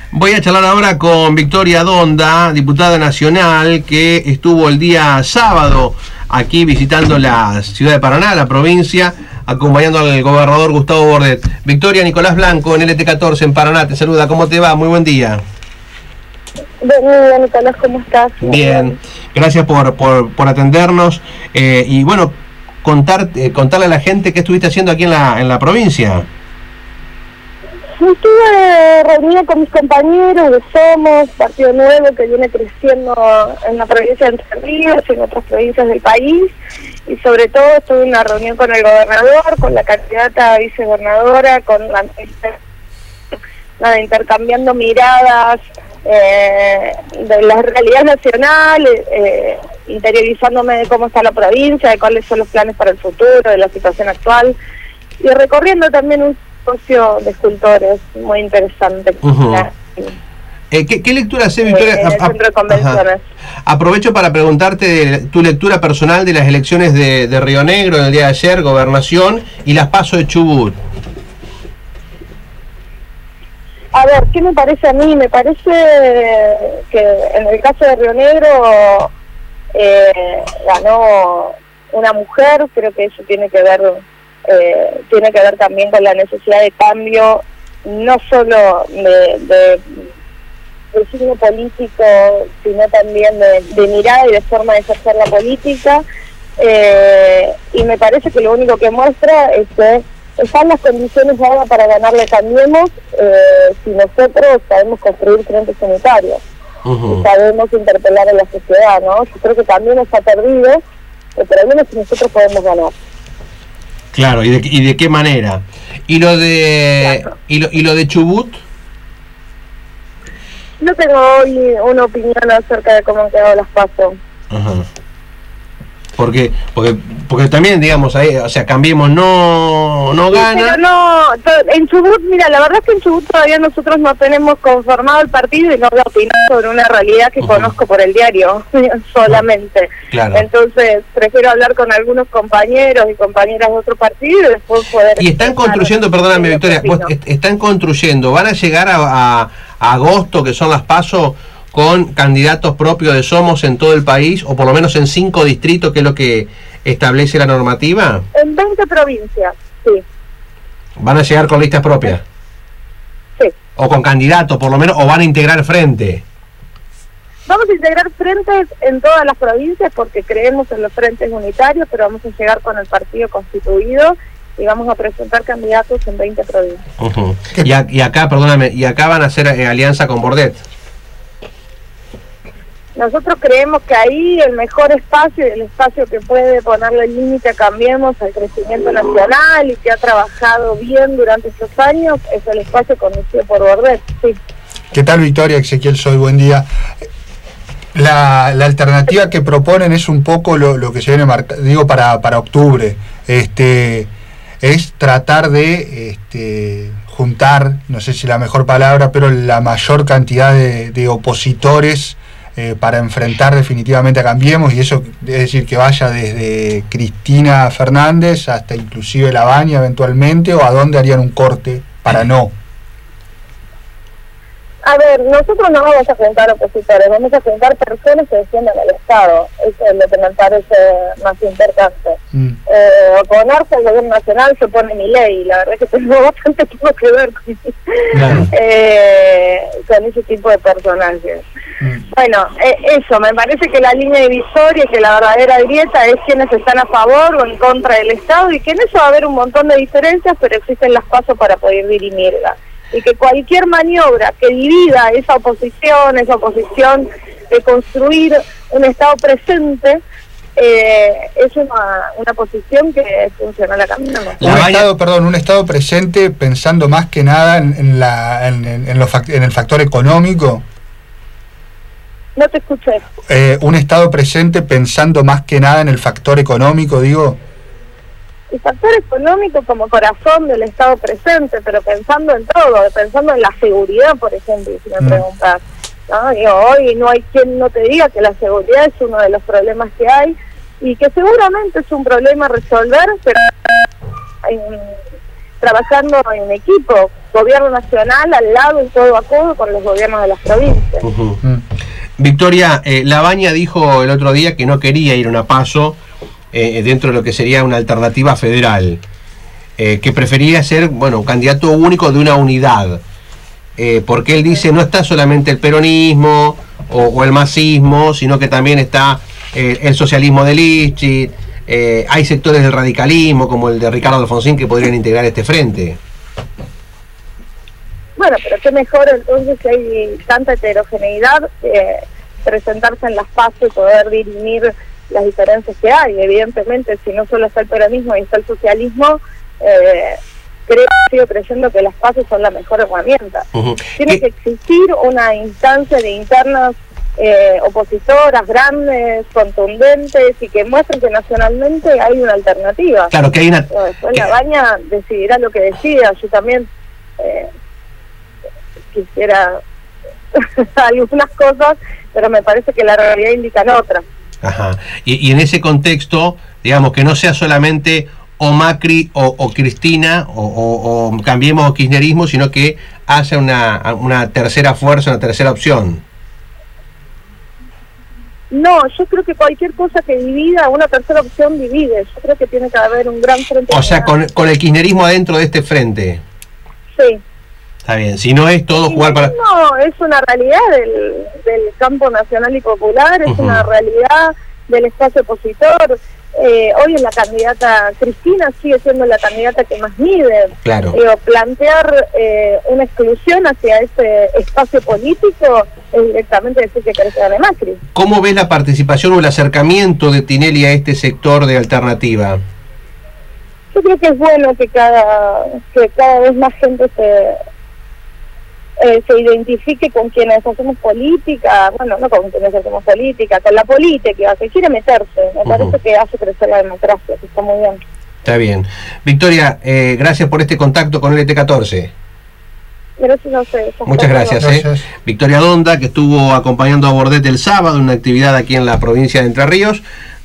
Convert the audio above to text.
Voy a charlar ahora con Victoria Donda, diputada nacional, que estuvo el día sábado aquí visitando la ciudad de Paraná, la provincia, acompañando al gobernador Gustavo Bordet. Victoria, Nicolás Blanco en LT14 en Paraná, te saluda. ¿Cómo te va? Muy buen día. Buen día, Nicolás, ¿cómo estás? Bien, gracias por atendernos. Y bueno, contarle a la gente qué estuviste haciendo aquí en la provincia. Estuve reunida con mis compañeros de Somos, Partido Nuevo, que viene creciendo en la provincia de Entre Ríos y en otras provincias del país, y sobre todo estuve en una reunión con el gobernador, con la candidata a vicegobernadora, intercambiando miradas de la realidad nacional, interiorizándome de cómo está la provincia, de cuáles son los planes para el futuro, de la situación actual, y recorriendo también un socio de escultores muy interesante. ¿Qué lectura hace, Victoria? En el centro de convenciones. Aprovecho para preguntarte tu lectura personal de las elecciones de Río Negro en el día de ayer, gobernación, y las PASO de Chubut. A ver, ¿qué me parece a mí? Me parece que en el caso de Río Negro ganó una mujer. Creo que eso tiene que ver también con la necesidad de cambio, no solo de signo político, sino también de mirada y de forma de ejercer la política, y me parece que lo único que muestra es que están las condiciones ahora para ganarle Cambiemos, si nosotros sabemos construir frentes sanitarios y sabemos interpelar a la sociedad, ¿no? Yo creo que también está perdido, pero al menos si nosotros podemos ganar. Claro, ¿y de qué manera? ¿Y lo de claro. y lo de Chubut? No tengo hoy una opinión acerca de cómo han quedado las PASO. Ajá. Porque también, digamos, ahí, o sea, Cambiemos no gana. Pero no, en Chubut, mira, la verdad es que en Chubut todavía nosotros no tenemos conformado el partido y no voy a opinar sobre una realidad que conozco por el diario solamente. Claro. Entonces, prefiero hablar con algunos compañeros y compañeras de otro partido y después poder... Y están construyendo, perdóname, Victoria, están construyendo, van a llegar a agosto, que son las PASO, con candidatos propios de Somos en todo el país, o por lo menos en 5 distritos, que es lo que establece la normativa. En 20 provincias, sí. ¿Van a llegar con listas propias? Sí. O con candidatos, por lo menos, o van a integrar frente. Vamos a integrar frentes en todas las provincias porque creemos en los frentes unitarios, pero vamos a llegar con el partido constituido y vamos a presentar candidatos en 20 provincias. Y acá, perdóname, y acá van a hacer alianza con Bordet. Nosotros creemos que ahí el mejor espacio, el espacio que puede ponerle el límite a Cambiemos al crecimiento nacional y que ha trabajado bien durante estos años, es el espacio conducido por Bordet, sí. ¿Qué tal, Victoria? Ezequiel soy, buen día. La alternativa que proponen es un poco lo que se viene digo para octubre, es tratar de juntar, no sé si la mejor palabra, pero la mayor cantidad de opositores para enfrentar definitivamente a Cambiemos, y eso es decir que vaya desde Cristina Fernández hasta inclusive Labaña eventualmente, o a dónde harían un corte para no. A ver, nosotros no vamos a juntar opositores, vamos a juntar personas que defiendan al Estado. Eso es lo que me parece más importante. Oponerse al gobierno nacional se opone mi ley, la verdad es que tengo bastante poco que ver con ese tipo de personajes. Bueno, eso, me parece que la línea divisoria y que la verdadera grieta es quienes están a favor o en contra del Estado, y que en eso va a haber un montón de diferencias, pero existen las PASO para poder dirimirla. Y que cualquier maniobra que divida esa oposición de construir un Estado presente, es una posición que funciona la Cambiemos. Un Estado presente pensando más que nada en el factor económico. No te escuché. Un Estado presente pensando más que nada en el factor económico, digo. El factor económico como corazón del Estado presente, pero pensando en todo, pensando en la seguridad, por ejemplo, si me preguntas, ¿no? Digo, hoy no hay quien no te diga que la seguridad es uno de los problemas que hay, y que seguramente es un problema a resolver, pero trabajando en equipo, gobierno nacional al lado y codo a codo con los gobiernos de las provincias. Victoria, Labaña dijo el otro día que no quería ir a una PASO dentro de lo que sería una alternativa federal, que prefería ser, bueno, un candidato único de una unidad, porque él dice no está solamente el peronismo o el masismo, sino que también está el socialismo de Lischit, hay sectores del radicalismo como el de Ricardo Alfonsín que podrían integrar este frente. Bueno, pero qué mejor entonces que hay tanta heterogeneidad, presentarse en las PASO y poder dirimir las diferencias que hay. Evidentemente, si no solo está el peronismo y está el socialismo, sigo creyendo que las PASO son la mejor herramienta. Tiene que existir una instancia de internas opositoras, grandes, contundentes, y que muestren que nacionalmente hay una alternativa. Claro que hay una... Después Labaña decidirá lo que decida. Yo también quisiera algunas cosas, pero me parece que la realidad indican otras. Ajá. Y en ese contexto, digamos, que no sea solamente o Macri o Cristina o cambiemos o kirchnerismo, sino que haya una tercera fuerza, una tercera opción. No, yo creo que cualquier cosa que divida, una tercera opción divide. Yo creo que tiene que haber un gran frente. O sea, con el kirchnerismo adentro de este frente. Sí. Está bien, si no es todo jugar para... No, es una realidad del campo nacional y popular, es una realidad del espacio opositor. Hoy es la candidata, Cristina sigue siendo la candidata que más mide. Claro. Plantear una exclusión hacia ese espacio político es directamente decir que querés ganar Macri. ¿Cómo ves la participación o el acercamiento de Tinelli a este sector de alternativa? Yo creo que es bueno que cada vez más gente se identifique con quienes hacemos política, bueno, no con quienes hacemos política, con la política, que quiere meterse. Me parece que hace crecer la democracia, que está muy bien. Está bien. Victoria, gracias por este contacto con LT14. Gracias a ustedes. Muchas gracias. Victoria Donda, que estuvo acompañando a Bordet el sábado en una actividad aquí en la provincia de Entre Ríos.